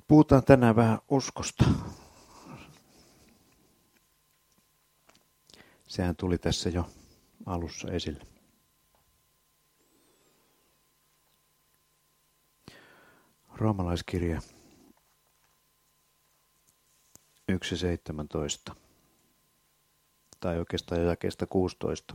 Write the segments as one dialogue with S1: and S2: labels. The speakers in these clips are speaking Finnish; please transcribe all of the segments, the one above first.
S1: Puhutaan tänään vähän uskosta. Sehän tuli tässä jo alussa esille. Roomalaiskirja 1.17. Tai oikeastaan jakeesta 16.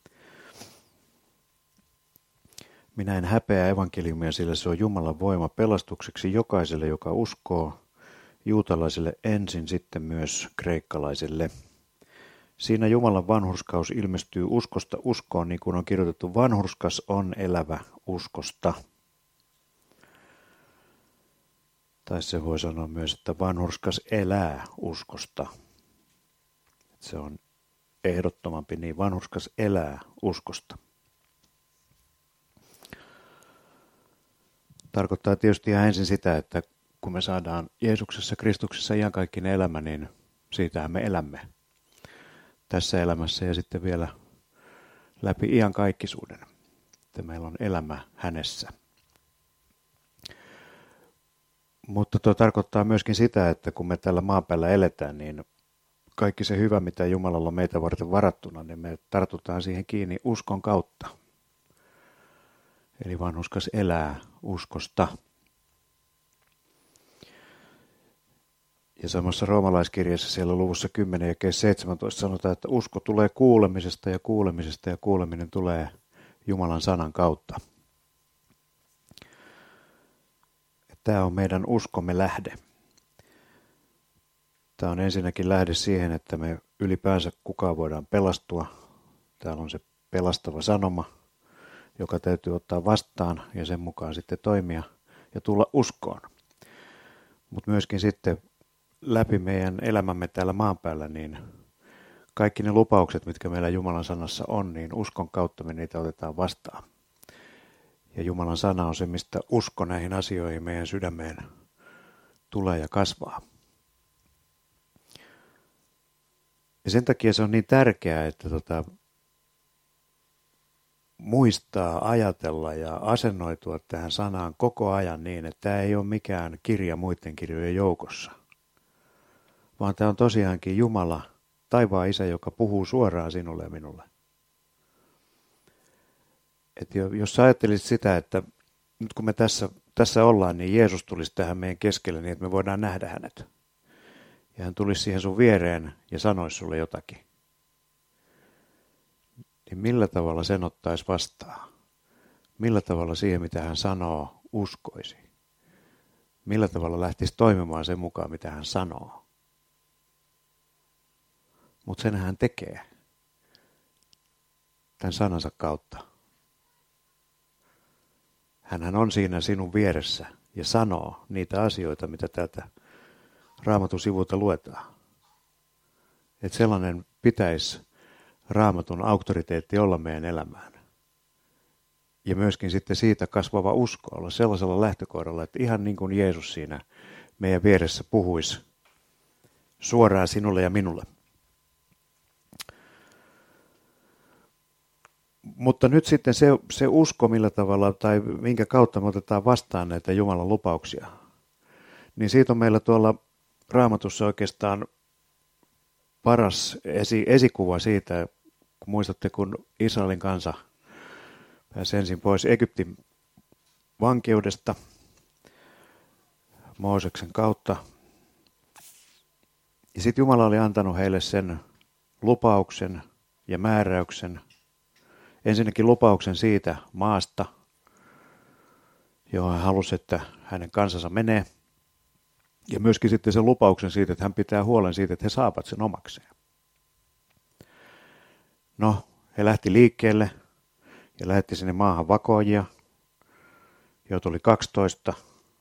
S1: Minä en häpeä evankeliumia, sillä se on Jumalan voima pelastukseksi jokaiselle, joka uskoo, juutalaiselle ensin, sitten myös kreikkalaiselle. Siinä Jumalan vanhurskaus ilmestyy uskosta uskoon, niin kuin on kirjoitettu, vanhurskas on elävä uskosta. Tai se voi sanoa myös, että vanhurskas elää uskosta. Se on ehdottomampi, niin vanhurskas elää uskosta. Tarkoittaa tietysti ihan ensin sitä, että kun me saadaan Jeesuksessa, Kristuksessa iankaikkinen elämä, niin siitähän me elämme tässä elämässä ja sitten vielä läpi iankaikkisuuden, että meillä on elämä hänessä. Mutta tuo tarkoittaa myöskin sitä, että kun me tällä maapäällä eletään, niin kaikki se hyvä, mitä Jumalalla on meitä varten varattuna, niin me tartutaan siihen kiinni uskon kautta. Eli vanhurskas elää uskosta. Ja samassa roomalaiskirjassa siellä luvussa 10 ja 17 sanotaan, että usko tulee kuulemisesta ja kuulemisesta ja kuuleminen tulee Jumalan sanan kautta. Tämä on meidän uskomme lähde. Tämä on ensinnäkin lähde siihen, että me ylipäänsä kukaan voidaan pelastua. Täällä on se pelastava sanoma, joka täytyy ottaa vastaan ja sen mukaan sitten toimia ja tulla uskoon. Mutta myöskin sitten läpi meidän elämämme täällä maan päällä, niin kaikki ne lupaukset, mitkä meillä Jumalan sanassa on, niin uskon kautta me niitä otetaan vastaan. Ja Jumalan sana on se, mistä usko näihin asioihin meidän sydämeen tulee ja kasvaa. Ja sen takia se on niin tärkeää, että muistaa, ajatella ja asennoitua tähän sanaan koko ajan niin, että tämä ei ole mikään kirja muiden kirjojen joukossa. Vaan tämä on tosiaankin Jumala, taivaan Isä, joka puhuu suoraan sinulle ja minulle. Että jos sä ajattelisit sitä, että nyt kun me tässä ollaan, niin Jeesus tulisi tähän meidän keskelle niin, että me voidaan nähdä hänet. Ja hän tulisi siihen sun viereen ja sanoisi sulle jotakin. Niin millä tavalla sen ottaisi vastaan? Millä tavalla siihen, mitä hän sanoo, uskoisi? Millä tavalla lähtisi toimimaan sen mukaan, mitä hän sanoo? Mutta sen hän tekee tämän sanansa kautta. Hänhän on siinä sinun vieressä ja sanoo niitä asioita, mitä täältä Raamatun sivulta luetaan. Että sellainen pitäisi Raamatun auktoriteetti olla meidän elämään. Ja myöskin sitten siitä kasvava usko olla sellaisella lähtökohdalla, että ihan niin kuin Jeesus siinä meidän vieressä puhuisi suoraan sinulle ja minulle. Mutta nyt sitten se usko, millä tavalla tai minkä kautta me otetaan vastaan näitä Jumalan lupauksia, niin siitä on meillä tuolla Raamatussa oikeastaan paras esikuva siitä, kun muistatte, kun Israelin kansa pääsi ensin pois Egyptin vankeudesta Mooseksen kautta. Ja sitten Jumala oli antanut heille sen lupauksen ja määräyksen. Ensinnäkin lupauksen siitä maasta, johon hän halusi, että hänen kansansa menee. Ja myöskin sitten sen lupauksen siitä, että hän pitää huolen siitä, että he saavat sen omakseen. No, he lähti liikkeelle ja lähetti sinne maahan vakoojia, joita oli 12.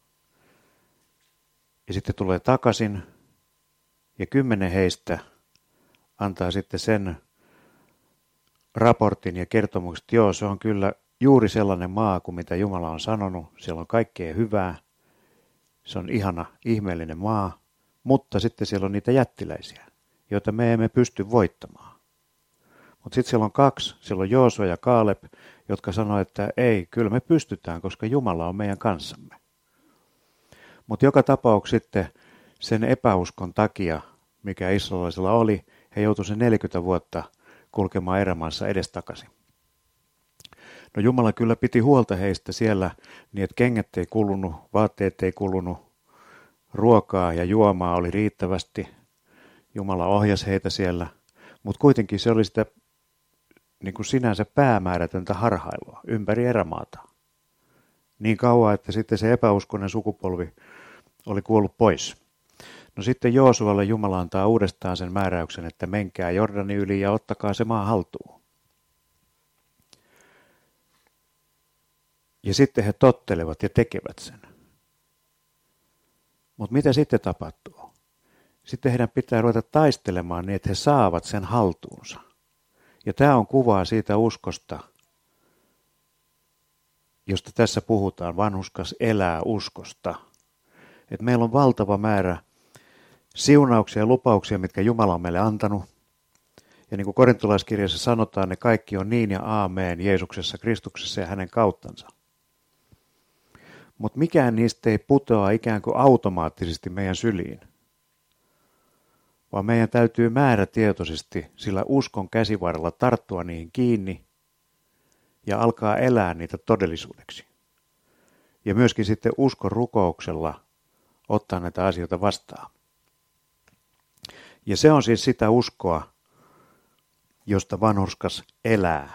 S1: Ja sitten tulee takaisin ja 10 heistä antaa sitten sen raportin ja kertomukset, että joo, se on kyllä juuri sellainen maa kuin mitä Jumala on sanonut. Siellä on kaikkea hyvää. Se on ihana, ihmeellinen maa, mutta sitten siellä on niitä jättiläisiä, joita me emme pysty voittamaan. Mutta sitten siellä on 2, siellä on Joosua ja Kaaleb, jotka sanoo, että ei, kyllä me pystytään, koska Jumala on meidän kanssamme. Mutta joka tapauksessa sitten sen epäuskon takia, mikä israelaisilla oli, he joutuivat sen 40 vuotta kulkemaan erämaassa edestakaisin. No Jumala kyllä piti huolta heistä siellä niin, että kengät ei kulunut, vaatteet ei kulunut, ruokaa ja juomaa oli riittävästi. Jumala ohjasi heitä siellä, mutta kuitenkin se oli sitä niin kuin sinänsä päämäärätöntä harhailua ympäri erämaata. Niin kauan, että sitten se epäuskoinen sukupolvi oli kuollut pois. No sitten Joosualle Jumala antaa uudestaan sen määräyksen, että menkää Jordanin yli ja ottakaa se maa haltuun. Ja sitten he tottelevat ja tekevät sen. Mutta mitä sitten tapahtuu? Sitten heidän pitää ruveta taistelemaan niin, että he saavat sen haltuunsa. Ja tämä on kuvaa siitä uskosta, josta tässä puhutaan. Vanhurskas elää uskosta. Että meillä on valtava määrä siunauksia ja lupauksia, mitkä Jumala on meille antanut. Ja niin kuin korintolaiskirjassa sanotaan, ne kaikki on niin ja aameen Jeesuksessa, Kristuksessa ja hänen kauttansa. Mutta mikään niistä ei putoa ikään kuin automaattisesti meidän syliin. Vaan meidän täytyy määrätietoisesti sillä uskon käsivarrella tarttua niihin kiinni ja alkaa elää niitä todellisuudeksi. Ja myöskin sitten uskon rukouksella ottaa näitä asioita vastaan. Ja se on siis sitä uskoa, josta vanhurskas elää.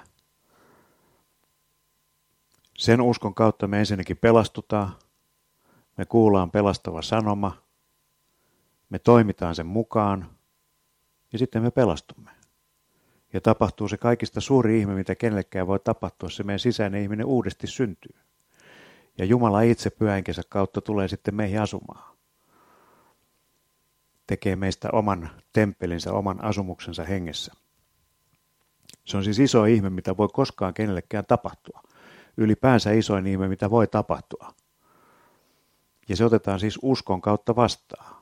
S1: Sen uskon kautta me ensinnäkin pelastutaan, me kuullaan pelastava sanoma, me toimitaan sen mukaan ja sitten me pelastumme. Ja tapahtuu se kaikista suuri ihme, mitä kenellekään voi tapahtua, se meidän sisäinen ihminen uudesti syntyy. Ja Jumala itse pyhähenkensä kautta tulee sitten meihin asumaan. Tekee meistä oman temppelinsä, oman asumuksensa hengessä. Se on siis iso ihme, mitä voi koskaan kenellekään tapahtua. Ylipäänsä isoin ihme, mitä voi tapahtua. Ja se otetaan siis uskon kautta vastaan.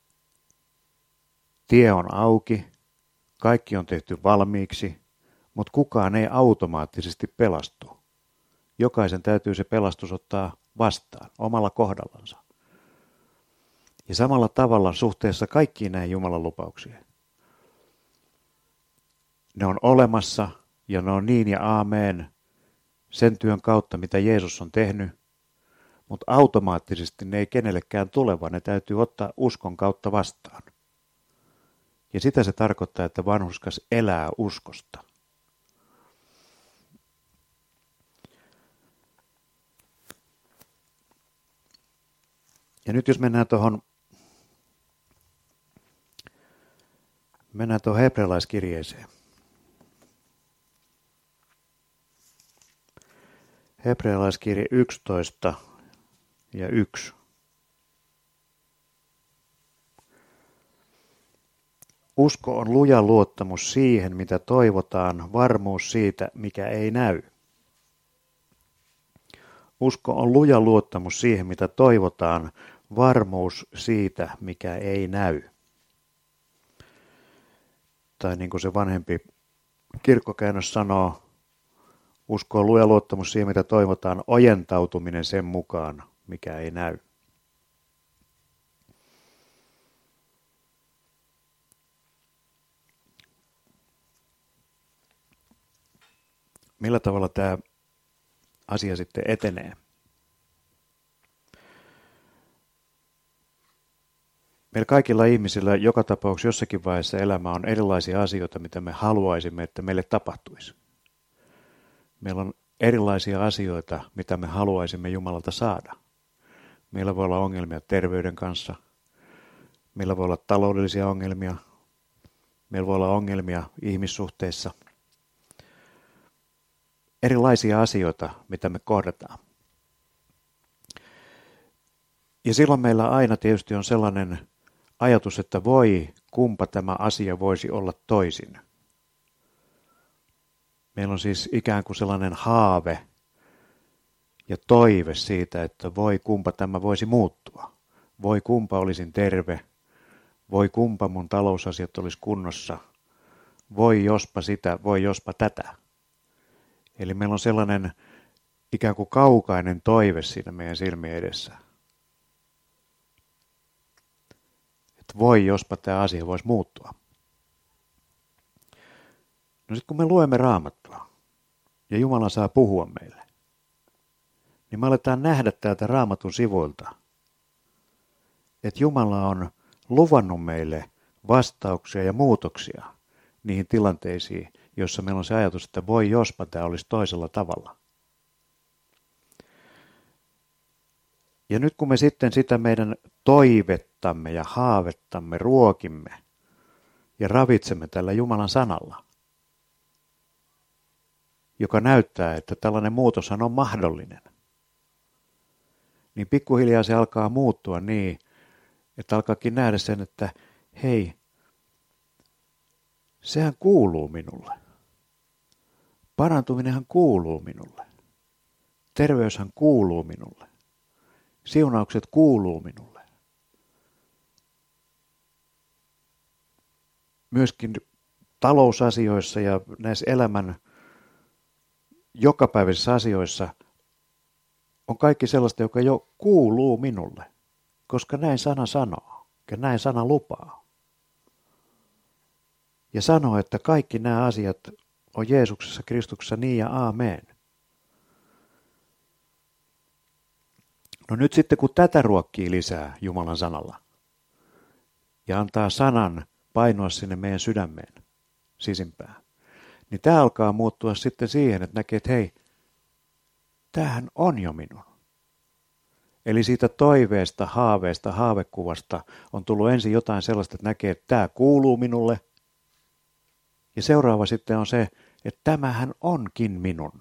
S1: Tie on auki, kaikki on tehty valmiiksi, mutta kukaan ei automaattisesti pelastu. Jokaisen täytyy se pelastus ottaa vastaan omalla kohdallansa. Ja samalla tavalla suhteessa kaikkiin näihin Jumalan lupauksiin. Ne on olemassa ja ne on niin ja aameen sen työn kautta, mitä Jeesus on tehnyt, mutta automaattisesti ne ei kenellekään tule, vaan ne täytyy ottaa uskon kautta vastaan. Ja sitä se tarkoittaa, että vanhurskas elää uskosta. Ja nyt jos mennään tuohon hebrealaiskirjeeseen. Hebrealaiskirje 11 ja 1. Usko on luja luottamus siihen, mitä toivotaan, varmuus siitä, mikä ei näy. Usko on luja luottamus siihen, mitä toivotaan, varmuus siitä, mikä ei näy. Tai niin kuin se vanhempi kirkkokäännös sanoo, usko on luja luottamus siihen, mitä toivotaan, ojentautuminen sen mukaan, mikä ei näy. Millä tavalla tämä asia sitten etenee? Meillä kaikilla ihmisillä joka tapauksessa jossakin vaiheessa elämää on erilaisia asioita, mitä me haluaisimme, että meille tapahtuisi. Meillä on erilaisia asioita, mitä me haluaisimme Jumalalta saada. Meillä voi olla ongelmia terveyden kanssa. Meillä voi olla taloudellisia ongelmia. Meillä voi olla ongelmia ihmissuhteissa. Erilaisia asioita, mitä me kohdataan. Ja silloin meillä aina tietysti on sellainen ajatus, että kumpa tämä asia voisi olla toisin. Meillä on siis ikään kuin sellainen haave ja toive siitä, että kumpa tämä voisi muuttua. Kumpa olisin terve. Kumpa mun talousasiat olisi kunnossa. Jospa sitä, jospa tätä. Eli meillä on sellainen ikään kuin kaukainen toive siinä meidän silmien edessä. että voi, jospa tämä asia voisi muuttua. No sitten kun me luemme Raamattua ja Jumala saa puhua meille, niin me aletaan nähdä täältä Raamatun sivuilta, että Jumala on luvannut meille vastauksia ja muutoksia niihin tilanteisiin, joissa meillä on se ajatus, että voi jospa tämä olisi toisella tavalla. Ja nyt kun me sitten sitä meidän toivettamme ja haavettamme ruokimme ja ravitsemme tällä Jumalan sanalla, joka näyttää, että tällainen muutoshan on mahdollinen, niin pikkuhiljaa se alkaa muuttua niin, että alkaakin nähdä sen, että hei, sehän kuuluu minulle. Parantuminenhan kuuluu minulle. Terveyshän kuuluu minulle. Siunaukset kuuluu minulle. Myöskin talousasioissa ja näissä elämän jokapäiväisissä asioissa on kaikki sellaista, joka jo kuuluu minulle, koska näin sana sanoo ja näin sana lupaa. Ja sanoo, että kaikki nämä asiat on Jeesuksessa Kristuksessa niin ja aamen. No nyt sitten kun tätä ruokkii lisää Jumalan sanalla ja antaa sanan painoa sinne meidän sydämeen sisimpään, niin tämä alkaa muuttua sitten siihen, että näkee, että hei, tämähän on jo minun. Eli siitä toiveesta, haaveesta, haavekuvasta on tullut ensin jotain sellaista, että näkee, että tämä kuuluu minulle. Ja seuraava sitten on se, että tämähän onkin minun.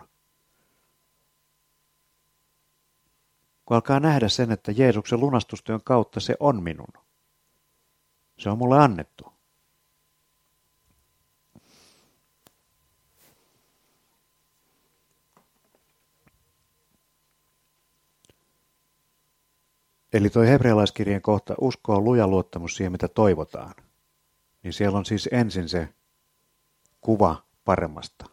S1: Kun alkaa nähdä sen, että Jeesuksen lunastustyön kautta se on minun. Se on mulle annettu. Eli toi hebrealaiskirjeen kohta, usko on luja luottamus siihen, mitä toivotaan. Niin siellä on siis ensin se kuva paremmasta.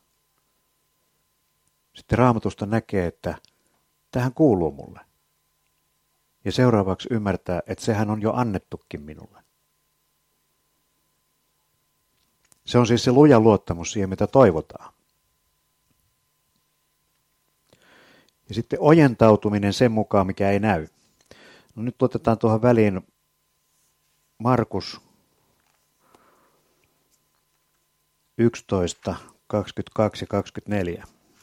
S1: Sitten Raamatusta näkee, että tähän kuuluu mulle. Ja seuraavaksi ymmärtää, että sehän on jo annettukin minulle. Se on siis se luja luottamus siihen, mitä toivotaan. Ja sitten ojentautuminen sen mukaan, mikä ei näy. No nyt otetaan tuohon väliin Markus 11, 22 ja 24.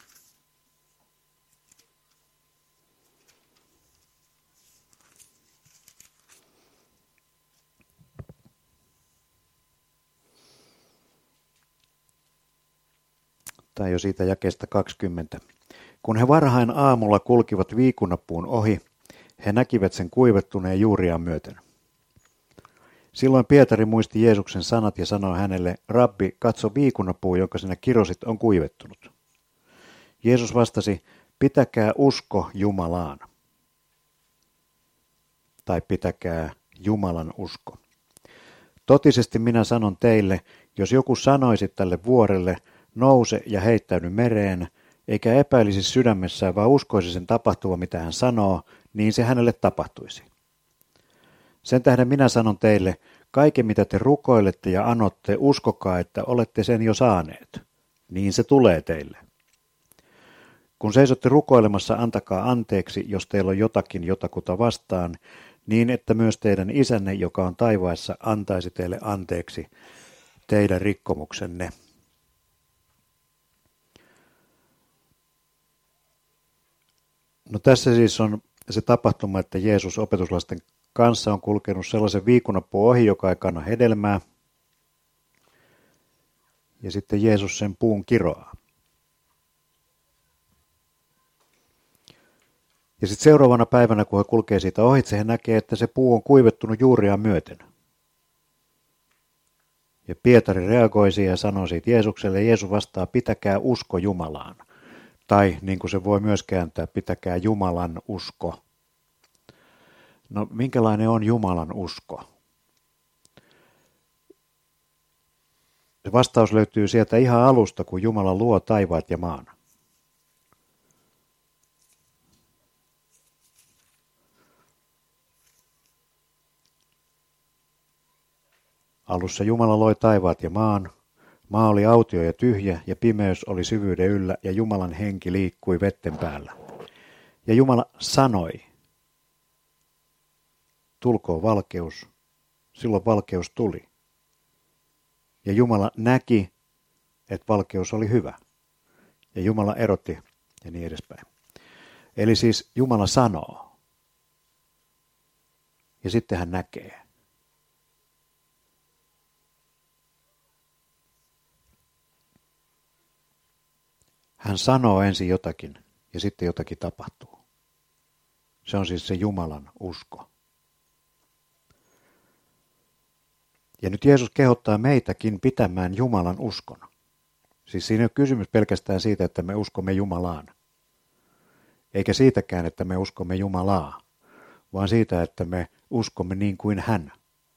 S1: Tai jo siitä jakeesta 20. Kun he varhain aamulla kulkivat viikunapuun ohi, he näkivät sen kuivettuneen juuriaan myöten. Silloin Pietari muisti Jeesuksen sanat ja sanoi hänelle, Rabbi, katso viikunapuu, jonka sinä kirosit, on kuivettunut. Jeesus vastasi, pitäkää usko Jumalaan. Tai pitäkää Jumalan usko. Totisesti minä sanon teille, jos joku sanoisi tälle vuorelle, nouse ja heittäydy mereen, eikä epäilisi sydämessään, vaan uskoisi sen tapahtuva, mitä hän sanoo, niin se hänelle tapahtuisi. Sen tähden minä sanon teille, kaiken mitä te rukoilette ja anotte, uskokaa, että olette sen jo saaneet. Niin se tulee teille. Kun seisotte rukoilemassa, antakaa anteeksi, jos teillä on jotakin jotakuta vastaan, niin että myös teidän isänne, joka on taivaissa, antaisi teille anteeksi teidän rikkomuksenne. No tässä siis on se tapahtuma, että Jeesus opetuslasten kanssa on kulkenut sellaisen viikunapuun ohi, joka ei kanna hedelmää. Ja sitten Jeesus sen puun kiroaa. Ja sitten seuraavana päivänä, kun he kulkee siitä ohitse, he näkee, että se puu on kuivettunut juuriaan myöten. Ja Pietari reagoi siihen ja sanoo siitä Jeesukselle, ja Jeesus vastaa, pitäkää usko Jumalaan. Tai niin kuin se voi myös kääntää, pitäkää Jumalan usko. No minkälainen on Jumalan usko? Se vastaus löytyy sieltä ihan alusta, kun Jumala luo taivaat ja maan. Alussa Jumala loi taivaat ja maan. Maa oli autio ja tyhjä, ja pimeys oli syvyyden yllä, ja Jumalan henki liikkui vetten päällä. Ja Jumala sanoi, tulkoon valkeus. Silloin valkeus tuli. Ja Jumala näki, että valkeus oli hyvä. Ja Jumala erotti ja niin edespäin. Eli siis Jumala sanoo. Ja sitten hän näkee. Hän sanoo ensin jotakin ja sitten jotakin tapahtuu. Se on siis se Jumalan usko. Ja nyt Jeesus kehottaa meitäkin pitämään Jumalan uskon. Siis siinä ei ole kysymys pelkästään siitä, että me uskomme Jumalaan. Eikä siitäkään, että me uskomme Jumalaa, vaan siitä, että me uskomme niin kuin hän.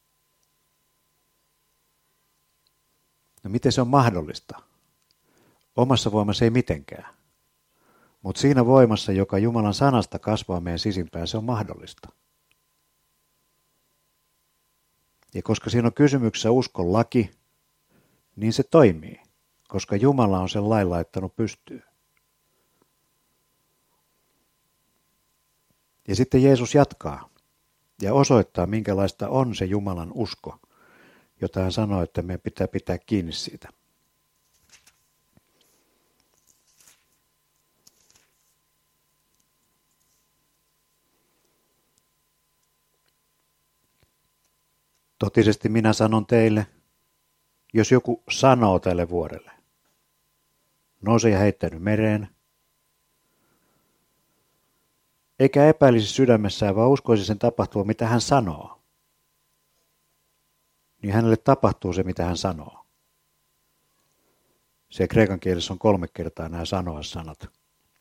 S1: No miten se on mahdollista? Omassa voimassa ei mitenkään. Mutta siinä voimassa, joka Jumalan sanasta kasvaa meidän sisimpään, se on mahdollista. Ja koska siinä on kysymyksessä uskon laki, niin se toimii, koska Jumala on sen lain laittanut pystyyn. Ja sitten Jeesus jatkaa ja osoittaa, minkälaista on se Jumalan usko, jota hän sanoo, että meidän pitää pitää kiinni siitä. Totisesti minä sanon teille, jos joku sanoo tälle vuorelle, nouse ja heittäydy mereen, eikä epäilisi sydämessään, vaan uskoisi sen tapahtua, mitä hän sanoo, niin hänelle tapahtuu se, mitä hän sanoo. Se kreikan kielessä on 3 kertaa nämä sanoa-sanat.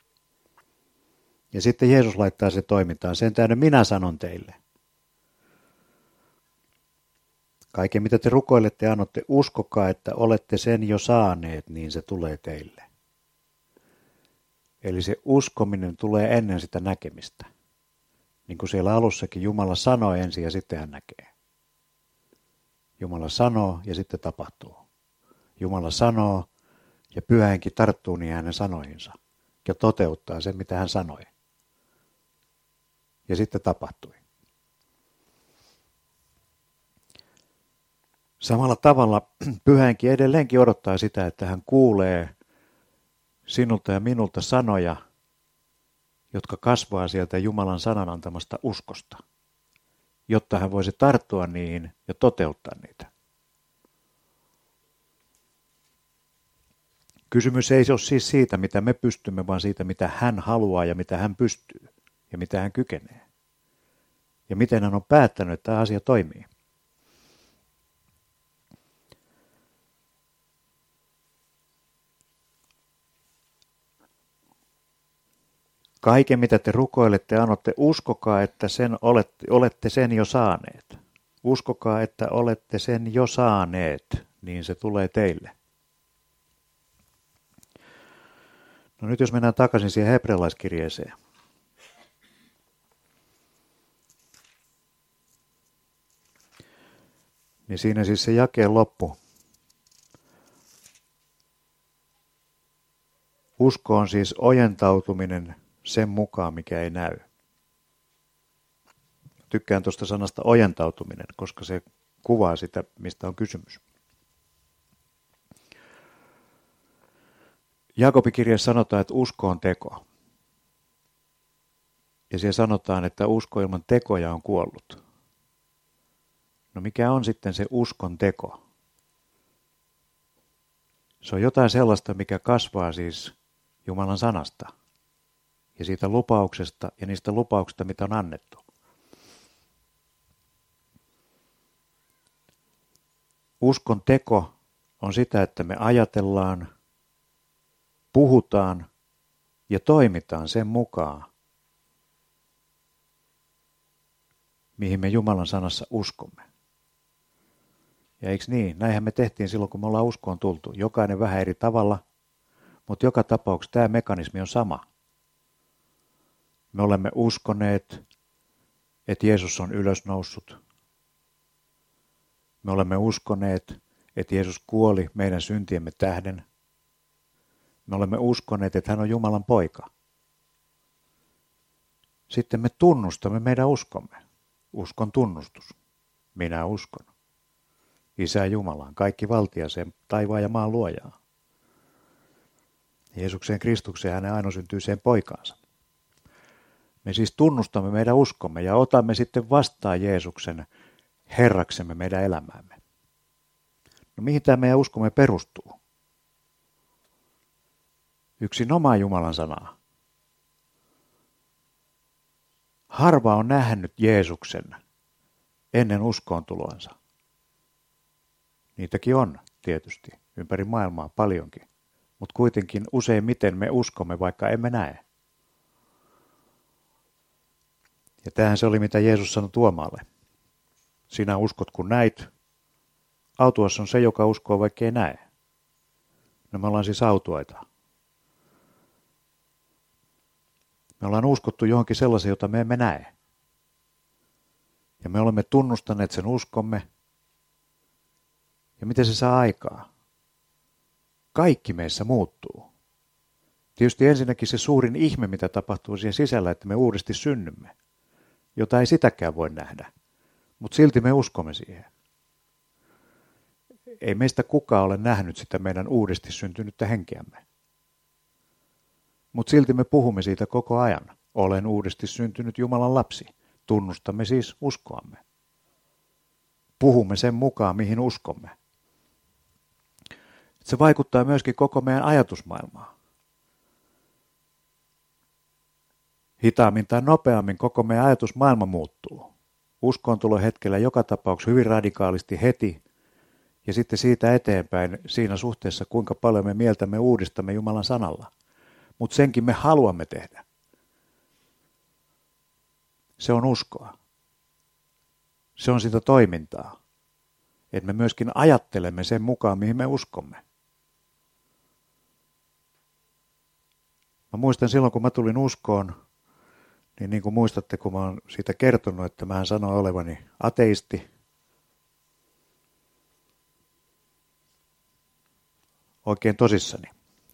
S1: Ja sitten Jeesus laittaa se toimintaan, sen tähden minä sanon teille. Kaiken mitä te rukoilette ja annotte, uskokaa, että olette sen jo saaneet, niin se tulee teille. Eli se uskominen tulee ennen sitä näkemistä. Niin kuin siellä alussakin Jumala sanoo ensin ja sitten hän näkee. Jumala sanoo ja sitten tapahtuu. Jumala sanoo ja Pyhä Henki tarttuu niin hänen sanoihinsa ja toteuttaa sen, mitä hän sanoi. Ja sitten tapahtui. Samalla tavalla Pyhä Henki edelleenkin odottaa sitä, että hän kuulee sinulta ja minulta sanoja, jotka kasvaa sieltä Jumalan sanan antamasta uskosta, jotta hän voisi tarttua niihin ja toteuttaa niitä. Kysymys ei ole siis siitä, mitä me pystymme, vaan siitä, mitä hän haluaa ja mitä hän pystyy ja mitä hän kykenee. Ja miten hän on päättänyt, että tämä asia toimii. Kaiken, mitä te rukoilette ja annotte, uskokaa, että olette sen jo saaneet. Uskokaa, että olette sen jo saaneet, niin se tulee teille. No nyt jos mennään takaisin siihen hebrealaiskirjeeseen. Niin siinä siis se jakeen loppu. Usko on siis ojentautuminen sen mukaan, mikä ei näy. Tykkään tuosta sanasta ojentautuminen, koska se kuvaa sitä, mistä on kysymys. Jaakobin kirjassa sanotaan, että usko on teko. Ja siellä sanotaan, että usko ilman tekoja on kuollut. No mikä on sitten se uskon teko? Se on jotain sellaista, mikä kasvaa siis Jumalan sanasta ja siitä lupauksesta ja niistä lupauksista, mitä on annettu. Uskon teko on sitä, että me ajatellaan, puhutaan ja toimitaan sen mukaan, mihin me Jumalan sanassa uskomme. Ja eikö niin? Näinhän me tehtiin silloin, kun me ollaan uskoon tultu. Jokainen vähän eri tavalla, mutta joka tapauksessa tämä mekanismi on sama. Me olemme uskoneet, että Jeesus on ylösnoussut. Me olemme uskoneet, että Jeesus kuoli meidän syntiemme tähden. Me olemme uskoneet, että hän on Jumalan poika. Sitten me tunnustamme meidän uskomme. Uskon tunnustus. Minä uskon. Isä Jumalaan, kaikki valtiaseen, taivaan ja maan luojaa. Jeesukseen Kristukseen hänen ainoasyntyiseen poikaansa. Me siis tunnustamme meidän uskomme ja otamme sitten vastaan Jeesuksen Herraksemme meidän elämäämme. No mihin tämä meidän uskomme perustuu? Yksin omaa Jumalan sanaa. Harva on nähnyt Jeesuksen ennen uskoon tuloansa. Niitäkin on tietysti ympäri maailmaa paljonkin, mutta kuitenkin useimmiten me uskomme, vaikka emme näe. Ja tämähän se oli, mitä Jeesus sanoi Tuomaalle. Sinä uskot, kun näit. Autuas on se, joka uskoo, vaikka ei näe. No me ollaan siis autuaita. Me ollaan uskottu johonkin sellaiseen, jota me emme näe. Ja me olemme tunnustaneet sen uskomme. Ja miten se saa aikaa? Kaikki meissä muuttuu. Tietysti ensinnäkin se suurin ihme, mitä tapahtuu siihen sisällä, että me uudesti synnymme, jota ei sitäkään voi nähdä. Mutta silti me uskomme siihen. Ei meistä kukaan ole nähnyt sitä meidän uudesti syntynyttä henkeämme. Mutta silti me puhumme siitä koko ajan. Olen uudesti syntynyt Jumalan lapsi. Tunnustamme siis uskoamme. Puhumme sen mukaan, mihin uskomme. Se vaikuttaa myöskin koko meidän ajatusmaailmaan. Hitaammin tai nopeammin koko meidän ajatusmaailma muuttuu. Uskoontulo hetkellä joka tapauksessa hyvin radikaalisti heti ja sitten siitä eteenpäin siinä suhteessa, kuinka paljon me mieltämme uudistamme Jumalan sanalla. Mutta senkin me haluamme tehdä. Se on uskoa. Se on sitä toimintaa. Että me myöskin ajattelemme sen mukaan, mihin me uskomme. Mä muistan silloin, kun mä tulin uskoon, niin kuin muistatte, kun mä oon siitä kertonut, että mä sanoin olevani ateisti. Oikein tosissani.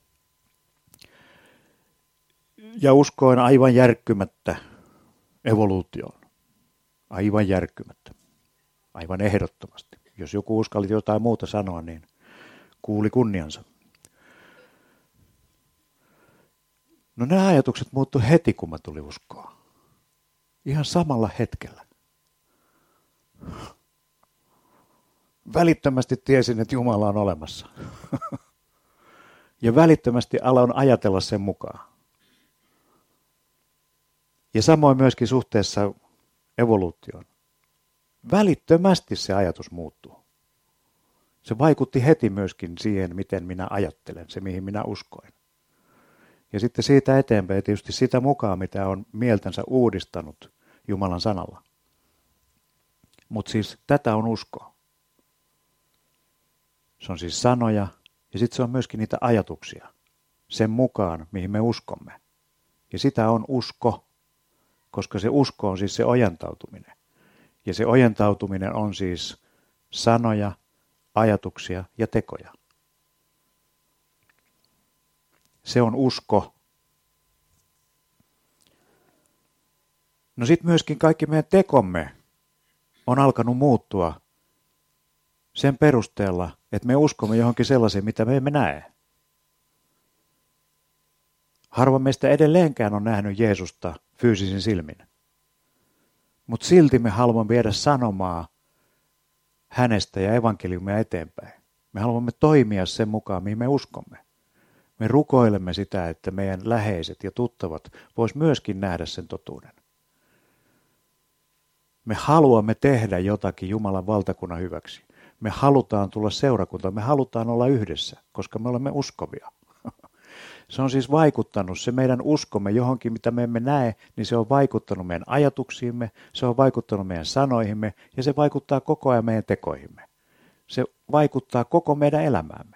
S1: Ja uskoin aivan järkkymättä evoluutioon. Aivan järkkymättä. Aivan ehdottomasti. Jos joku uskalli jotain muuta sanoa, niin kuuli kunniansa. No nämä ajatukset muuttui heti, kun mä tulin uskoon. Ihan samalla hetkellä. Välittömästi tiesin, että Jumala on olemassa. Ja välittömästi aloin ajatella sen mukaan. Ja samoin myöskin suhteessa evoluutioon. Välittömästi se ajatus muuttuu. Se vaikutti heti myöskin siihen, miten minä ajattelen, se mihin minä uskoin. Ja sitten siitä eteenpäin tietysti sitä mukaan, mitä on mieltänsä uudistanut Jumalan sanalla. Mutta siis tätä on usko. Se on siis sanoja ja sitten se on myöskin niitä ajatuksia sen mukaan, mihin me uskomme. Ja sitä on usko, koska se usko on siis se ojentautuminen. Ja se ojentautuminen on siis sanoja, ajatuksia ja tekoja. Se on usko. No sitten myöskin kaikki meidän tekomme on alkanut muuttua sen perusteella, että me uskomme johonkin sellaiseen, mitä me emme näe. Harva meistä edelleenkään on nähnyt Jeesusta fyysisin silmin. Mutta silti me haluamme viedä sanomaa hänestä ja evankeliumia eteenpäin. Me haluamme toimia sen mukaan, mihin me uskomme. Me rukoilemme sitä, että meidän läheiset ja tuttavat vois myöskin nähdä sen totuuden. Me haluamme tehdä jotakin Jumalan valtakunnan hyväksi. Me halutaan tulla seurakuntaan, me halutaan olla yhdessä, koska me olemme uskovia. Se on siis vaikuttanut, se meidän uskomme johonkin, mitä me emme näe, niin se on vaikuttanut meidän ajatuksiimme, se on vaikuttanut meidän sanoihimme ja se vaikuttaa koko ajan meidän tekoihimme. Se vaikuttaa koko meidän elämäämme.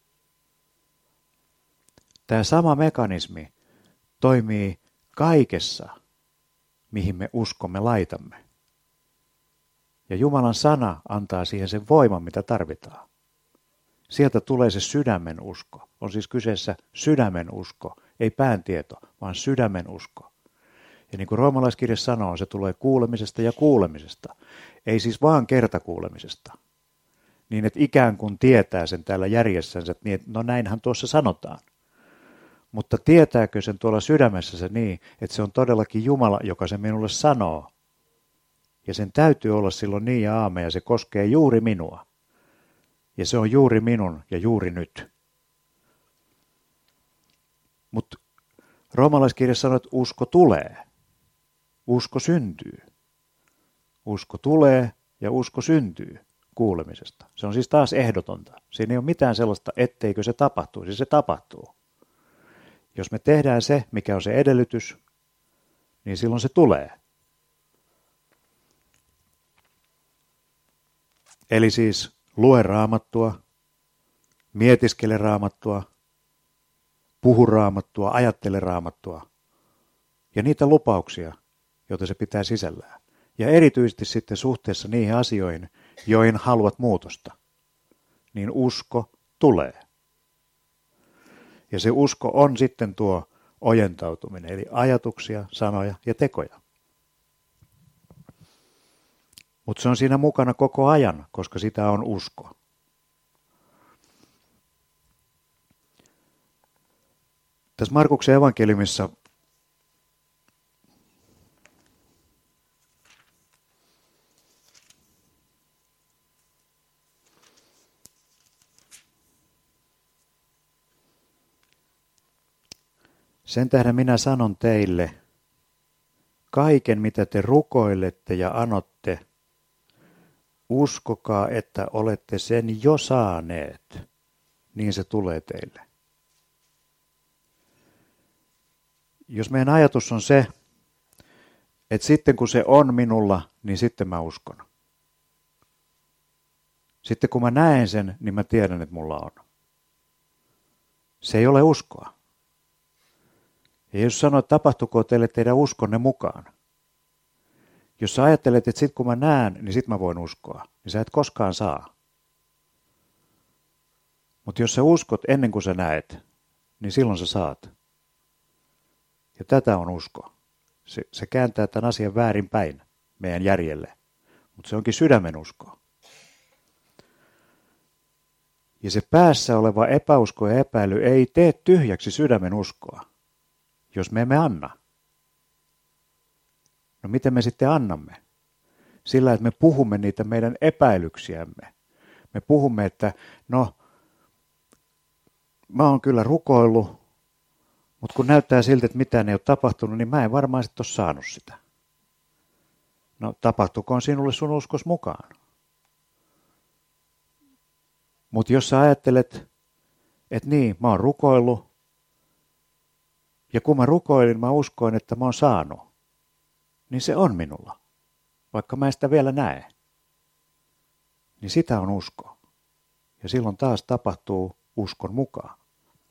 S1: Tämä sama mekanismi toimii kaikessa, mihin me uskomme laitamme. Ja Jumalan sana antaa siihen sen voiman, mitä tarvitaan. Sieltä tulee se sydämen usko. On siis kyseessä sydämen usko, ei pääntieto, vaan sydämen usko. Ja niin kuin roomalaiskirja sanoo, se tulee kuulemisesta ja kuulemisesta. Ei siis vaan kertakuulemisesta. Niin, että ikään kuin tietää sen täällä järjessänsä, että niin, no näinhän tuossa sanotaan. Mutta tietääkö sen tuolla sydämessä se niin, että se on todellakin Jumala, joka se minulle sanoo. Ja sen täytyy olla silloin niin ja aamen, ja se koskee juuri minua. Ja se on juuri minun ja juuri nyt. Mutta roomalaiskirja sanoo, että usko tulee. Usko syntyy. Usko tulee ja usko syntyy kuulemisesta. Se on siis taas ehdotonta. Siinä ei ole mitään sellaista, etteikö se tapahtuisi. Se tapahtuu. Jos me tehdään se, mikä on se edellytys, niin silloin se tulee. Eli siis lue raamattua, mietiskele raamattua, puhu raamattua, ajattele raamattua ja niitä lupauksia, joita se pitää sisällään. Ja erityisesti sitten suhteessa niihin asioihin, joihin haluat muutosta, niin usko tulee. Ja se usko on sitten tuo ojentautuminen, eli ajatuksia, sanoja ja tekoja. Mutta se on siinä mukana koko ajan, koska sitä on usko. Tässä Markuksen evankeliumissa sen tähden minä sanon teille, kaiken mitä te rukoilette ja anotte, uskokaa, että olette sen jo saaneet, niin se tulee teille. Jos meidän ajatus on se, että sitten kun se on minulla, niin sitten mä uskon. Sitten kun mä näen sen, niin mä tiedän, että mulla on. Se ei ole uskoa. Ja jos sanoo, että tapahtuko teille teidän uskonne mukaan. Jos sä ajattelet, että sit kun mä näen, niin sit mä voin uskoa, niin sä et koskaan saa. Mutta jos sä uskot ennen kuin sä näet, niin silloin sä saat. Ja tätä on usko. Se kääntää tämän asian väärinpäin meidän järjelle. Mutta se onkin sydämen usko. Ja se päässä oleva epäusko ja epäily ei tee tyhjäksi sydämen uskoa, jos me emme anna. No miten me sitten annamme? Sillä, että me puhumme niitä meidän epäilyksiämme. Me puhumme, että no, mä oon kyllä rukoillut, mutta kun näyttää siltä, että mitään ei ole tapahtunut, niin mä en varmaan sitten ole saanut sitä. No tapahtukoon sinulle sun uskos mukaan. Mutta jos sä ajattelet, että niin, mä oon rukoillut, ja kun mä rukoilin, mä uskoin, että mä oon saanut, niin se on minulla, vaikka mä en sitä vielä näe. Niin sitä on usko. Ja silloin taas tapahtuu uskon mukaan.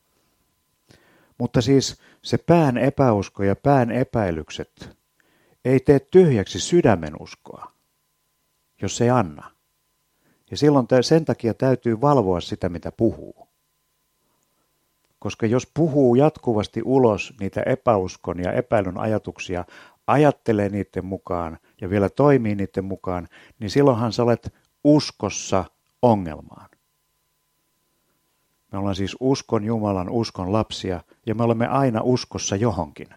S1: Mutta siis se pään epäusko ja pään epäilykset ei tee tyhjäksi sydämen uskoa, jos ei anna. Ja silloin sen takia täytyy valvoa sitä, mitä puhuu. Koska jos puhuu jatkuvasti ulos niitä epäuskon ja epäilyn ajatuksia, ajattelee niiden mukaan ja vielä toimii niiden mukaan, niin silloinhan sä olet uskossa ongelmaan. Me ollaan siis uskon Jumalan, uskon lapsia, ja me olemme aina uskossa johonkin.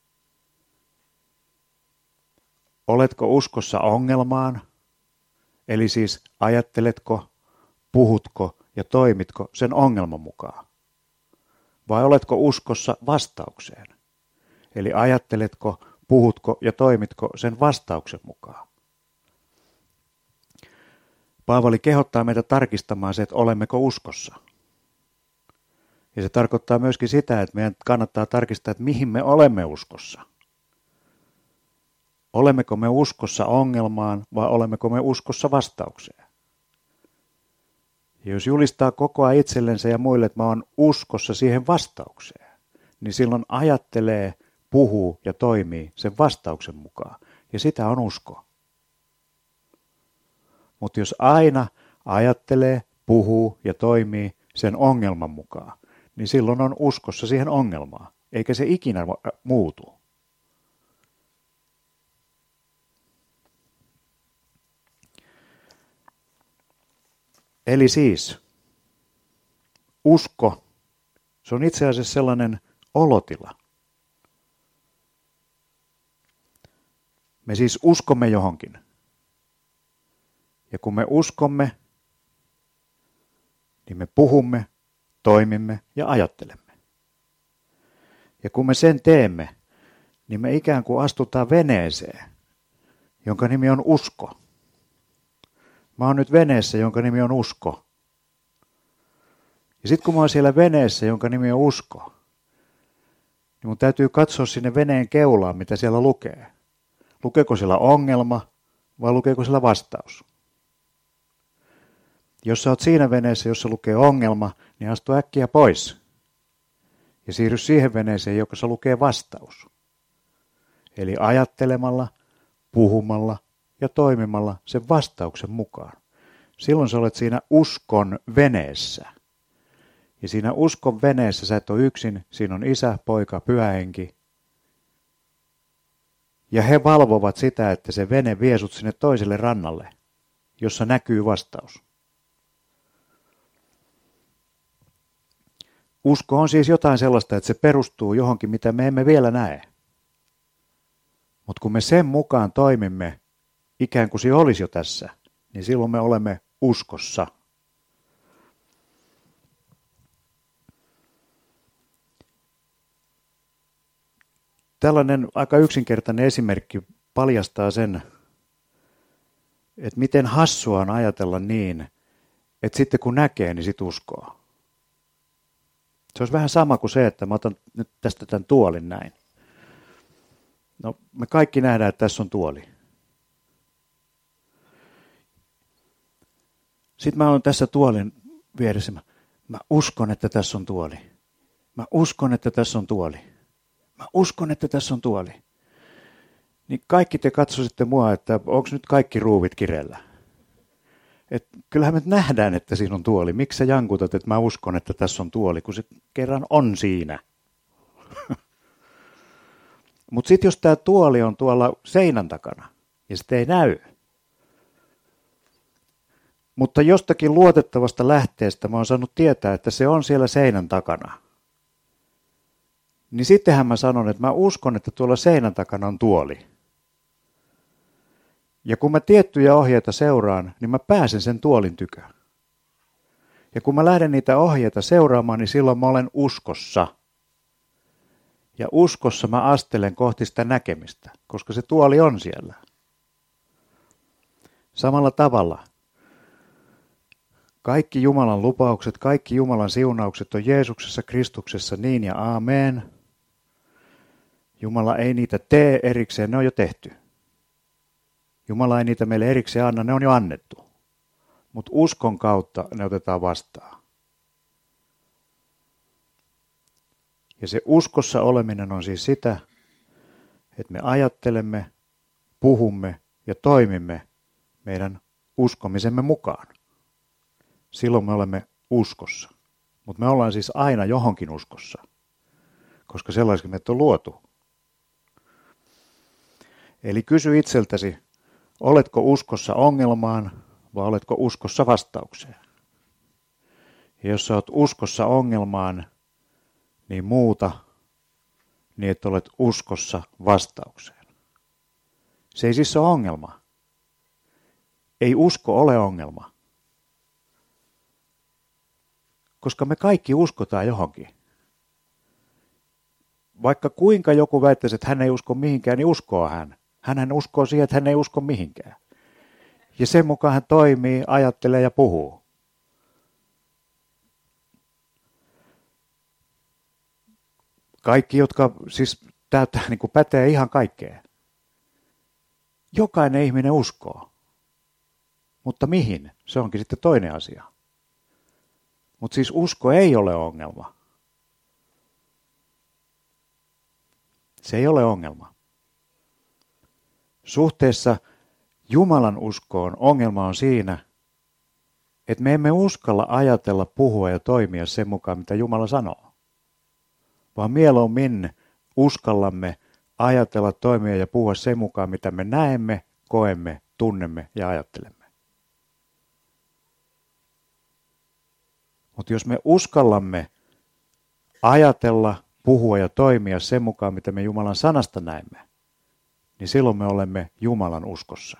S1: Oletko uskossa ongelmaan? Eli siis ajatteletko, puhutko ja toimitko sen ongelman mukaan? Vai oletko uskossa vastaukseen? Eli ajatteletko, puhutko ja toimitko sen vastauksen mukaan? Paavali kehottaa meitä tarkistamaan se, että olemmeko uskossa. Ja se tarkoittaa myöskin sitä, että meidän kannattaa tarkistaa, että mihin me olemme uskossa. Olemmeko me uskossa ongelmaan vai olemmeko me uskossa vastaukseen? Ja jos julistaa koko ajan itsellensä ja muille, että mä oon uskossa siihen vastaukseen, niin silloin ajattelee, puhuu ja toimii sen vastauksen mukaan. Ja sitä on usko. Mutta jos aina ajattelee, puhuu ja toimii sen ongelman mukaan, niin silloin on uskossa siihen ongelmaan, eikä se ikinä muutu. Eli siis usko, se on itse asiassa sellainen olotila. Me siis uskomme johonkin. Ja kun me uskomme, niin me puhumme, toimimme ja ajattelemme. Ja kun me sen teemme, niin me ikään kuin astutaan veneeseen, jonka nimi on usko. Mä oon nyt veneessä, jonka nimi on usko. Ja sitten kun mä oon siellä veneessä, jonka nimi on usko, niin mun täytyy katsoa sinne veneen keulaan, mitä siellä lukee. Lukeeko siellä ongelma vai lukeeko siellä vastaus? Jos sä oot siinä veneessä, jossa lukee ongelma, niin astu äkkiä pois. Ja siirry siihen veneeseen, jossa lukee vastaus. Eli ajattelemalla, puhumalla ja toimimalla sen vastauksen mukaan. Silloin sä olet siinä uskon veneessä. Ja siinä uskon veneessä sä et ole yksin, siinä on Isä, Poika, Pyhä Henki. Ja he valvovat sitä, että se vene vie sut sinne toiselle rannalle, jossa näkyy vastaus. Usko on siis jotain sellaista, että se perustuu johonkin, mitä me emme vielä näe. Mutta kun me sen mukaan toimimme, ikään kuin se olisi jo tässä, niin silloin me olemme uskossa. Tällainen aika yksinkertainen esimerkki paljastaa sen, että miten hassua on ajatella niin, että sitten kun näkee, niin sit uskoo. Se olisi vähän sama kuin se, että mä otan nyt tästä tämän tuolin näin. No, me kaikki nähdään, että tässä on tuoli. Sitten mä olen tässä tuolin vieressä. Mä uskon, että tässä on tuoli. Mä uskon, että tässä on tuoli. Mä uskon, että tässä on tuoli. Niin kaikki te katsoisitte mua, että onko nyt kaikki ruuvit kireellä. Et kyllähän me nähdään, että siinä on tuoli. Miksi sä jankutat, että mä uskon, että tässä on tuoli, kun se kerran on siinä. Mutta sitten jos tämä tuoli on tuolla seinän takana, ja sitä ei näy, mutta jostakin luotettavasta lähteestä mä oon saanut tietää, että se on siellä seinän takana, niin sittenhän mä sanon, että mä uskon, että tuolla seinän takana on tuoli. Ja kun mä tiettyjä ohjeita seuraan, niin mä pääsen sen tuolin tykö. Ja kun mä lähden niitä ohjeita seuraamaan, niin silloin mä olen uskossa. Ja uskossa mä astelen kohti sitä näkemistä, koska se tuoli on siellä. Samalla tavalla kaikki Jumalan lupaukset, kaikki Jumalan siunaukset on Jeesuksessa Kristuksessa niin ja aamen. Jumala ei niitä tee erikseen, ne on jo tehty. Jumala ei niitä meille erikseen anna, ne on jo annettu. Mutta uskon kautta ne otetaan vastaan. Ja se uskossa oleminen on siis sitä, että me ajattelemme, puhumme ja toimimme meidän uskomisemme mukaan. Silloin me olemme uskossa. Mutta me ollaan siis aina johonkin uskossa, koska sellaiseksi meitä on luotu. Eli kysy itseltäsi, oletko uskossa ongelmaan vai oletko uskossa vastaukseen? Ja jos sä oot uskossa ongelmaan, niin muuta, niin että olet uskossa vastaukseen. Se ei siis ole ongelma. Ei usko ole ongelma. Koska me kaikki uskotaan johonkin. Vaikka kuinka joku väittäisi, että hän ei usko mihinkään, niin uskoo hän. Hän uskoo siihen, että hän ei usko mihinkään. Ja sen mukaan hän toimii, ajattelee ja puhuu. Kaikki, jotka siis täältä niin kuin pätee ihan kaikkeen. Jokainen ihminen uskoo. Mutta mihin? Se onkin sitten toinen asia. Mutta siis usko ei ole ongelma. Se ei ole ongelma. Suhteessa Jumalan uskoon ongelma on siinä, että me emme uskalla ajatella, puhua ja toimia sen mukaan, mitä Jumala sanoo. Vaan mieluummin uskallamme ajatella, toimia ja puhua sen mukaan, mitä me näemme, koemme, tunnemme ja ajattelemme. Mutta jos me uskallamme ajatella, puhua ja toimia sen mukaan, mitä me Jumalan sanasta näemme, niin silloin me olemme Jumalan uskossa.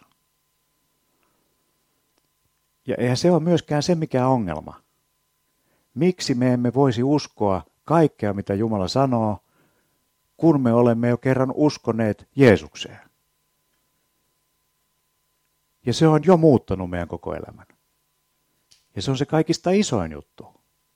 S1: Ja eihän se ole myöskään se mikään ongelma. Miksi me emme voisi uskoa kaikkea, mitä Jumala sanoo, kun me olemme jo kerran uskoneet Jeesukseen? Ja se on jo muuttanut meidän koko elämän. Ja se on se kaikista isoin juttu.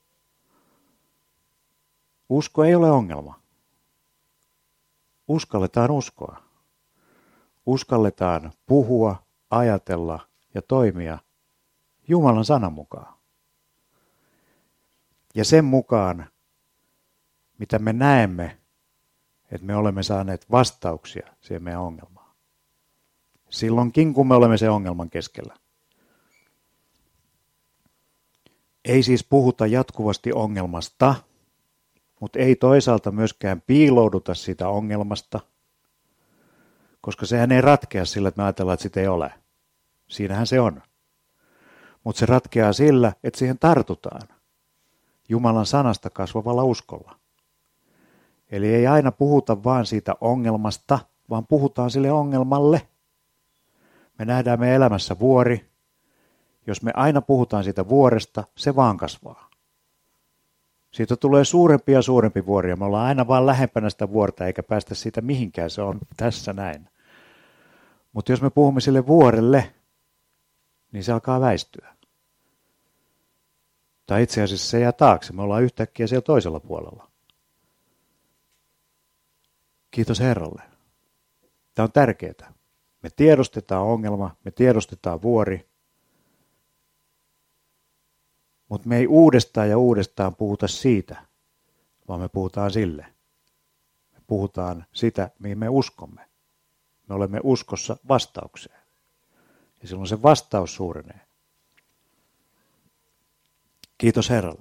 S1: Usko ei ole ongelma. Uskalletaan uskoa. Uskalletaan puhua, ajatella ja toimia Jumalan sanan mukaan. Ja sen mukaan, mitä me näemme, että me olemme saaneet vastauksia siihen meidän ongelmaan. Silloinkin, kun me olemme sen ongelman keskellä. Ei siis puhuta jatkuvasti ongelmasta, mutta ei toisaalta myöskään piilouduta siitä ongelmasta, koska sehän ei ratkea sillä, että me ajatellaan, että sitä ei ole. Siinähän se on. Mutta se ratkeaa sillä, että siihen tartutaan Jumalan sanasta kasvavalla uskolla. Eli ei aina puhuta vaan siitä ongelmasta, vaan puhutaan sille ongelmalle. Me nähdään meidän elämässä vuori. Jos me aina puhutaan siitä vuoresta, se vaan kasvaa. Siitä tulee suurempi ja suurempi vuori ja me ollaan aina vaan lähempänä sitä vuorta eikä päästä siitä mihinkään, se on tässä näin. Mutta jos me puhumme sille vuorelle, niin se alkaa väistyä. Tai itse asiassa se jää taakse, me ollaan yhtäkkiä siellä toisella puolella. Kiitos Herralle. Tämä on tärkeää. Me tiedostetaan ongelma, me tiedostetaan vuori, mutta me ei uudestaan ja uudestaan puhuta siitä, vaan me puhutaan sille. Me puhutaan sitä, mihin me uskomme. Me olemme uskossa vastaukseen. Ja silloin se vastaus suurenee. Kiitos Herralle.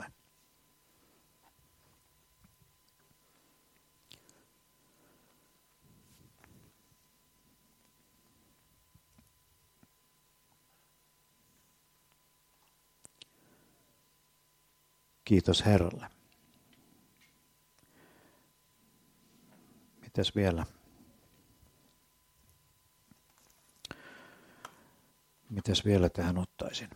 S1: Kiitos Herralle. Mitäs vielä? Mitäs vielä tähän ottaisin?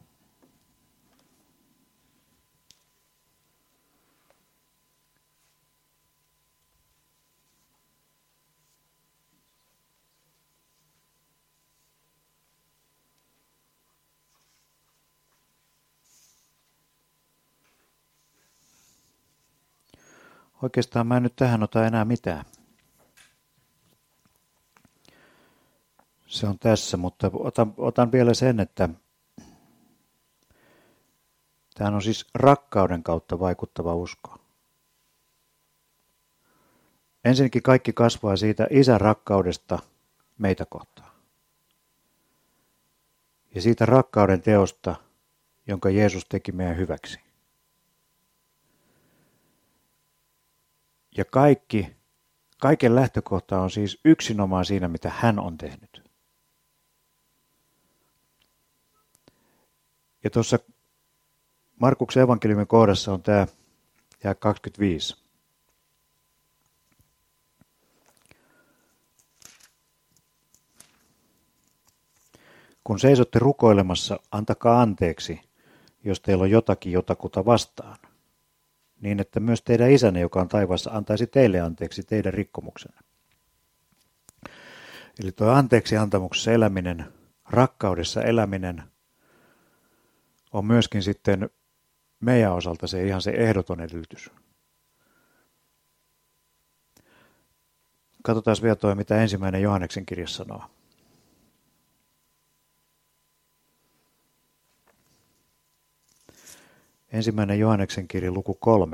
S1: Oikeastaan mä en nyt tähän ota enää mitään. Se on tässä, mutta otan vielä sen, että tämä on siis rakkauden kautta vaikuttava usko. Ensinnäkin kaikki kasvaa siitä Isän rakkaudesta meitä kohtaan. Ja siitä rakkauden teosta, jonka Jeesus teki meidän hyväksi. Ja kaiken lähtökohta on siis yksinomaan siinä, mitä hän on tehnyt. Ja tuossa Markuksen evankeliumin kohdassa on tämä jae 25. Kun seisotte rukoilemassa, antakaa anteeksi, jos teillä on jotakin jotakuta vastaan, niin että myös teidän isänne, joka on taivaassa, antaisi teille anteeksi teidän rikkomuksenne. Eli tuo anteeksi antamuksessa eläminen, rakkaudessa eläminen, on myöskin sitten meidän osalta se ihan se ehdoton edellytys. Katsotaan vielä tuo, mitä 1. Johanneksen kirja sanoo. 1. Johanneksen kirja luku 3.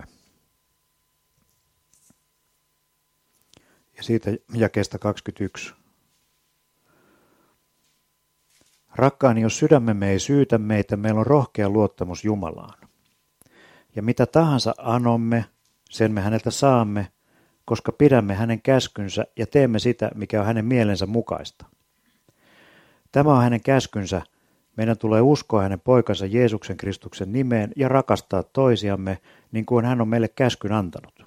S1: Ja siitä jakeesta 21. Rakkaani, jos sydämemme ei syytä meitä, meillä on rohkea luottamus Jumalaan. Ja mitä tahansa anomme, sen me häneltä saamme, koska pidämme hänen käskynsä ja teemme sitä, mikä on hänen mielensä mukaista. Tämä on hänen käskynsä. Meidän tulee uskoa hänen poikansa Jeesuksen Kristuksen nimeen ja rakastaa toisiamme, niin kuin hän on meille käskyn antanut.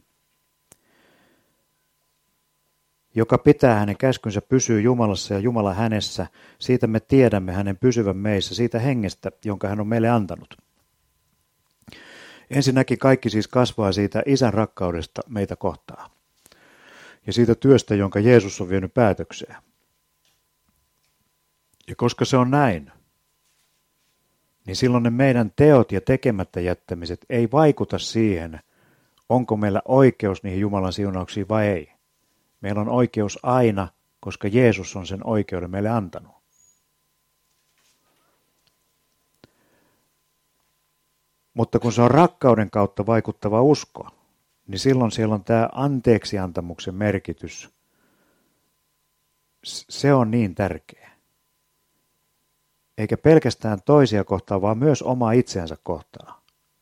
S1: Joka pitää hänen käskynsä pysyy Jumalassa ja Jumala hänessä, siitä me tiedämme hänen pysyvän meissä, siitä hengestä, jonka hän on meille antanut. Ensinnäkin kaikki siis kasvaa siitä Isän rakkaudesta meitä kohtaan ja siitä työstä, jonka Jeesus on vienyt päätökseen. Ja koska se on näin, niin silloin ne meidän teot ja tekemättä jättämiset ei vaikuta siihen, onko meillä oikeus niihin Jumalan siunauksiin vai ei. Meillä on oikeus aina, koska Jeesus on sen oikeuden meille antanut. Mutta kun se on rakkauden kautta vaikuttava usko, niin silloin siellä on tämä anteeksiantamuksen merkitys. Se on niin tärkeä. Eikä pelkästään toisia kohtaan, vaan myös omaa itseänsä kohtaan.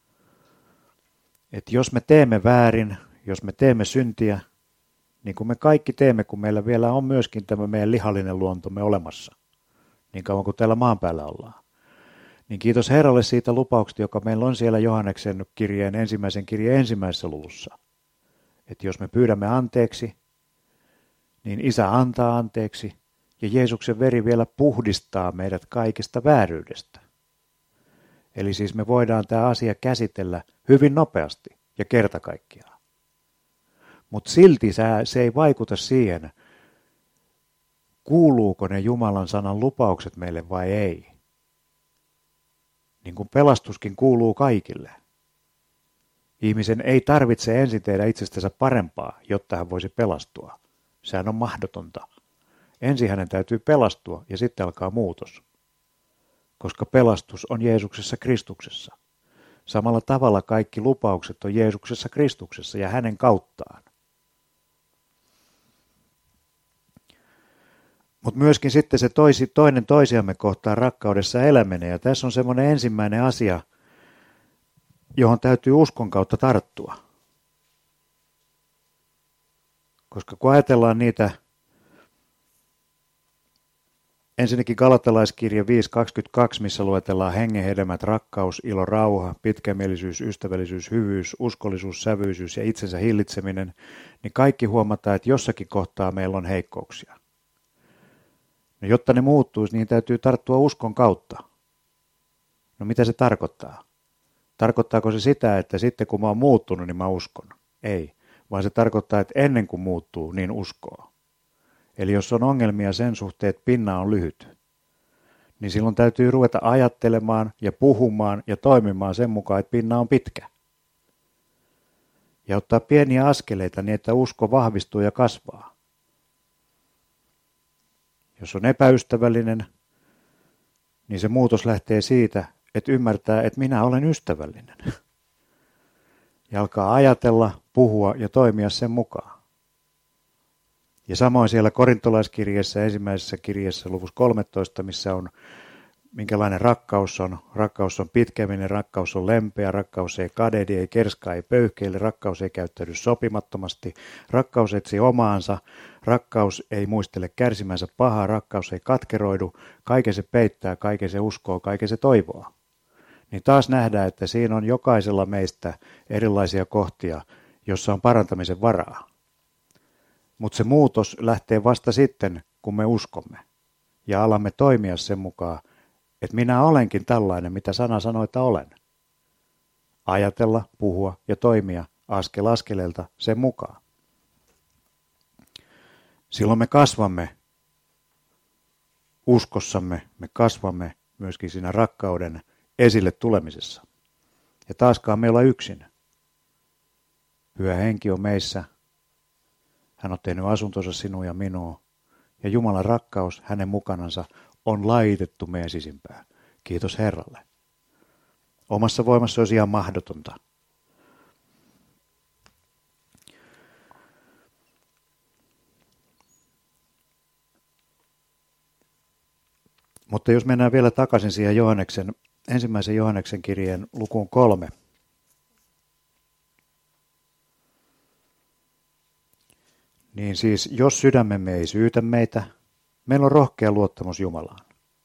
S1: Että jos me teemme väärin, jos me teemme syntiä, niin kuin me kaikki teemme, kun meillä vielä on myöskin tämä meidän lihallinen luontomme olemassa, niin kauan kuin täällä maan päällä ollaan. Niin kiitos Herralle siitä lupauksesta, joka meillä on siellä Johanneksen kirjeen ensimmäisessä luvussa. Että jos me pyydämme anteeksi, niin Isä antaa anteeksi ja Jeesuksen veri vielä puhdistaa meidät kaikesta vääryydestä. Eli siis me voidaan tämä asia käsitellä hyvin nopeasti ja kerta kaikkiaan. Mutta silti se ei vaikuta siihen, kuuluuko ne Jumalan sanan lupaukset meille vai ei. Niin kuin pelastuskin kuuluu kaikille. Ihmisen ei tarvitse ensin tehdä itsestänsä parempaa, jotta hän voisi pelastua. Sehän on mahdotonta. Ensin hänen täytyy pelastua ja sitten alkaa muutos. Koska pelastus on Jeesuksessa Kristuksessa. Samalla tavalla kaikki lupaukset on Jeesuksessa Kristuksessa ja hänen kauttaan. Mutta myöskin sitten se toinen toisiamme kohtaan rakkaudessa eläminen. Ja tässä on semmoinen ensimmäinen asia, johon täytyy uskon kautta tarttua. Koska kun ajatellaan niitä, ensinnäkin Galatalaiskirja 5.22, missä luetellaan hengen hedelmät, rakkaus, ilo, rauha, pitkämielisyys, ystävällisyys, hyvyys, uskollisuus, sävyisyys ja itsensä hillitseminen, niin kaikki huomataan, että jossakin kohtaa meillä on heikkouksia. No, jotta ne muuttuisi, niin täytyy tarttua uskon kautta. No mitä se tarkoittaa? Tarkoittaako se sitä, että sitten kun mä oon muuttunut, niin mä uskon? Ei, vaan se tarkoittaa, että ennen kuin muuttuu, niin uskoo. Eli jos on ongelmia sen suhteen, että pinna on lyhyt, niin silloin täytyy ruveta ajattelemaan ja puhumaan ja toimimaan sen mukaan, että pinna on pitkä. Ja ottaa pieniä askeleita niin, että usko vahvistuu ja kasvaa. Jos on epäystävällinen, niin se muutos lähtee siitä, että ymmärtää, että minä olen ystävällinen. Ja alkaa ajatella, puhua ja toimia sen mukaan. Ja samoin siellä korintolaiskirjeessä, ensimmäisessä kirjeessä luvussa 13, missä on minkälainen rakkaus on. Rakkaus on pitkäminen, rakkaus on lempeä, rakkaus ei kadehdi, ei kerskaa, ei pöyhkeile, rakkaus ei käyttäydy sopimattomasti, rakkaus etsii omaansa, rakkaus ei muistele kärsimänsä pahaa, rakkaus ei katkeroidu, kaiken se peittää, kaiken se uskoo, kaiken se toivoo. Niin taas nähdään, että siinä on jokaisella meistä erilaisia kohtia, jossa on parantamisen varaa. Mutta se muutos lähtee vasta sitten, kun me uskomme ja alamme toimia sen mukaan, että minä olenkin tällainen, mitä sana sanoo, että olen. Ajatella, puhua ja toimia askel askeleelta sen mukaan. Silloin me kasvamme uskossamme, me kasvamme myöskin siinä rakkauden esille tulemisessa. Ja taaskaan me olla yksin. Pyhä henki on meissä. Hän on tehnyt asuntonsa sinua ja minua. Ja Jumalan rakkaus hänen mukanansa on laitettu meidän sisimpään. Kiitos Herralle. Omassa voimassa olisi ihan mahdotonta. Mutta jos mennään vielä takaisin siihen ensimmäisen Johanneksen kirjeen lukuun 3. Niin siis, jos sydämemme ei syytä meitä, meillä on rohkea luottamus Jumalaan.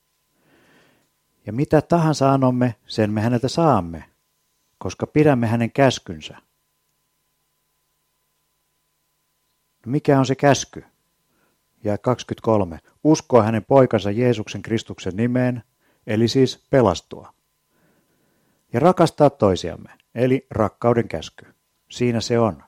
S1: Ja mitä tahansa anomme, sen me häneltä saamme, koska pidämme hänen käskynsä. No mikä on se käsky? Ja 23. Uskoa hänen poikansa Jeesuksen Kristuksen nimeen, eli siis pelastua. Ja rakastaa toisiamme, eli rakkauden käsky. Siinä se on.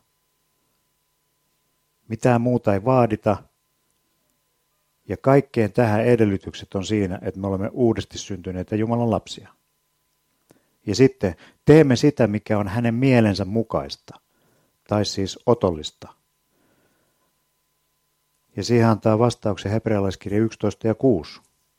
S1: Mitään muuta ei vaadita. Ja kaikkeen tähän edellytykset on siinä, että me olemme uudesti syntyneitä Jumalan lapsia. Ja sitten teemme sitä, mikä on hänen mielensä mukaista, tai siis otollista. Ja siihen antaa vastauksen hebrealaiskirja 11 ja 6.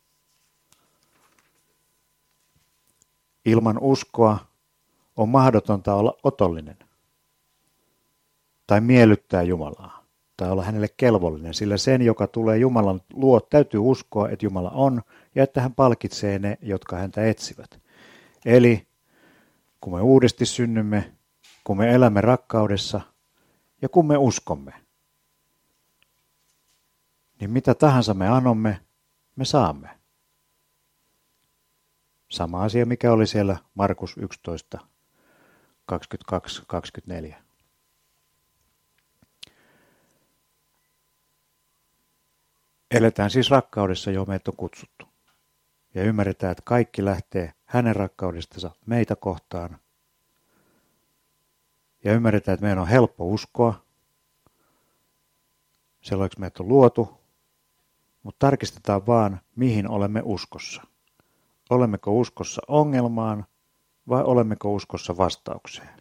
S1: Ilman uskoa on mahdotonta olla otollinen tai miellyttää Jumalaa tai olla hänelle kelvollinen, sillä sen, joka tulee Jumalan luo, täytyy uskoa, että Jumala on ja että hän palkitsee ne, jotka häntä etsivät. Eli kun me uudesti synnymme, kun me elämme rakkaudessa ja kun me uskomme, niin mitä tahansa me anomme, me saamme. Sama asia, mikä oli siellä Markus 11, 22-24. Eletään siis rakkaudessa, johon meitä on kutsuttu. Ja ymmärretään, että kaikki lähtee hänen rakkaudestansa meitä kohtaan. Ja ymmärretään, että meidän on helppo uskoa. Sellaiseksi meitä on luotu. Mutta tarkistetaan vaan, mihin olemme uskossa. Olemmeko uskossa ongelmaan vai olemmeko uskossa vastaukseen?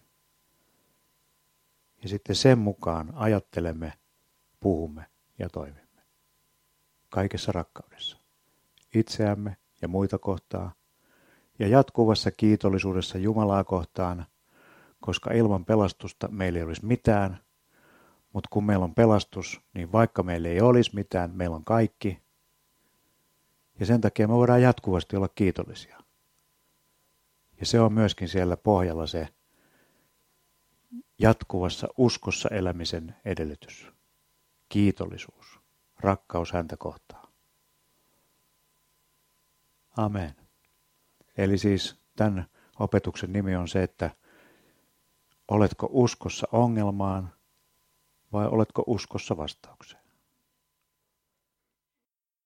S1: Ja sitten sen mukaan ajattelemme, puhumme ja toimimme. Kaikessa rakkaudessa. Itseämme ja muita kohtaan. Ja jatkuvassa kiitollisuudessa Jumalaa kohtaan, koska ilman pelastusta meillä ei olisi mitään. Mutta kun meillä on pelastus, niin vaikka meillä ei olisi mitään, meillä on kaikki. Ja sen takia me voidaan jatkuvasti olla kiitollisia. Ja se on myöskin siellä pohjalla se jatkuvassa uskossa elämisen edellytys. Kiitollisuus, rakkaus häntä kohtaan. Amen. Eli siis tämän opetuksen nimi on se, että oletko uskossa ongelmaan vai oletko uskossa vastaukseen?